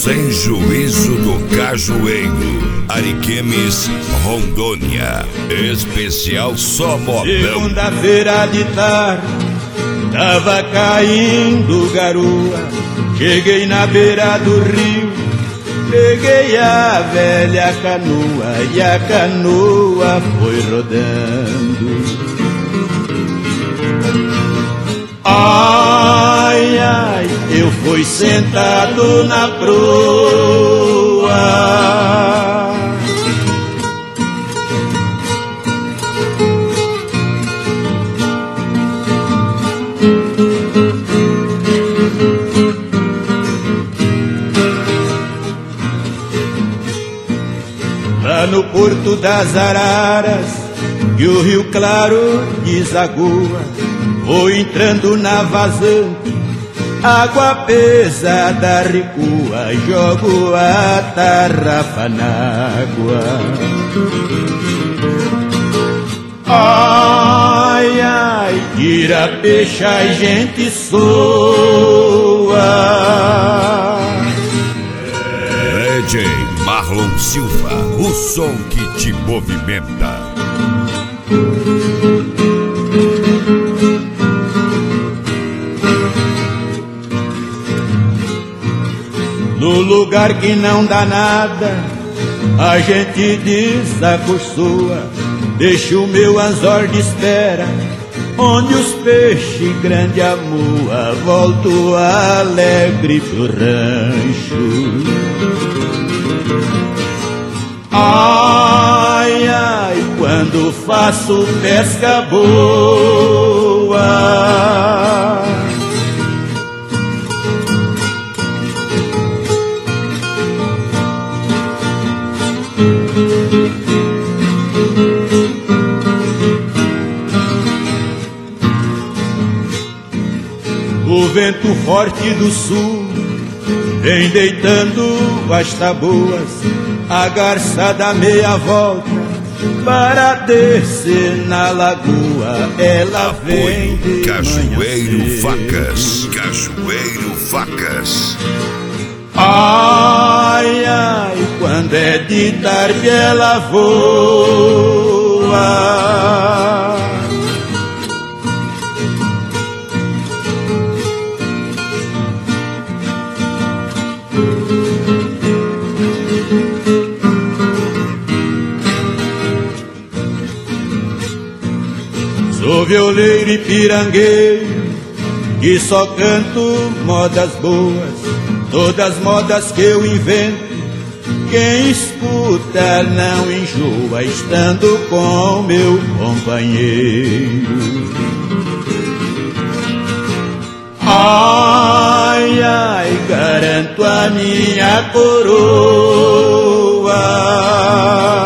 Sem Juízo do Cajueiro, Ariquemes, Rondônia. Especial só modão. Segunda-feira de tarde, tava caindo garoa. Cheguei na beira do rio, peguei a velha canoa e a canoa foi rodando. Ai, ai, eu fui sentado na proa. Lá no Porto das Araras, que o Rio Claro desagoa, vou entrando na vazante, água pesada recua, jogo a tarrafa na água. Ai, ai, tira peixe, a gente soa. DJ Marlon Silva, o som que te movimenta. No lugar que não dá nada, a gente desacostoa. Deixa o meu anzol de espera, onde os peixes grande amoa. Volto alegre pro rancho. Ai, ai, quando faço pesca boa. O vento forte do sul vem deitando as taboas, a garça dá meia volta para descer na lagoa. Ela vem de Cajueiro manhã Facas, Cajueiro Facas. Ai, ai, quando é de tarde ela voa. Sou violeiro e pirangueiro, que só canto modas boas, todas modas que eu invento. Quem escuta não enjoa, estando com meu companheiro. Ai, ai, garanto a minha coroa.